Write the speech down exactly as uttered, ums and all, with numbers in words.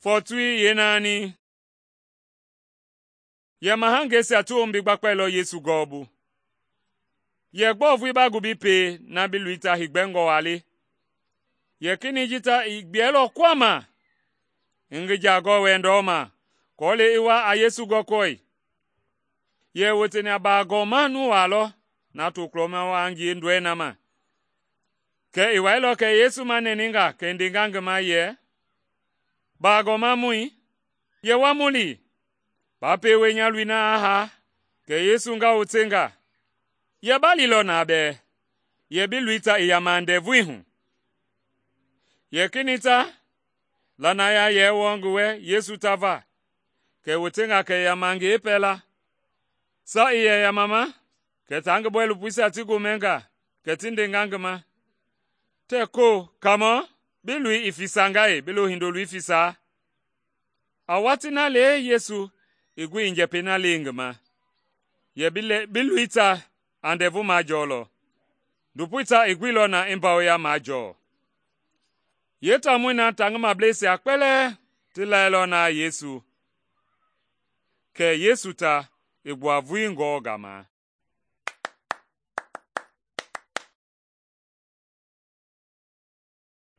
Fotui yenani. Ye mahange si atu ombi gbakpelo Yesu gobu. Ye gbovu ibagu bipe na biluita higbengo wali. Ye kini jita igbielo kwama. Ngija go wendoma. Kole iwa a Yesu gokoi. Ye woteni abago manu walo. Na tukloma wangi ndwe nama. Ke iwa ilo ke Yesu maneninga ke ndingange ma ye. Bago mamui. Ye wamuli. Pape nyalwina aha. Ke Yesu nga utenga. Ye balilo na be. Ye biluita iyamande vuihu. Ye kinita. Lanaya ye wongwe Yesu tava. Ke utenga ke yamangi ipela. Sa iye ya mama. Ke tange bwelu puisa tigu menga. Ke tinde ngangema. Teko kama. Bilui ifisangai. Bilu hindolu ifisa. Awatina le Yesu. Igwi inje pena lingema. Ye bile biluita andevu majolo. Dupuita igwilo na imbao ya majo. Yeta mwina tangama blesi akpele. Tilaelo na Yesu. Ke Yesu ta igwa vuingo gama.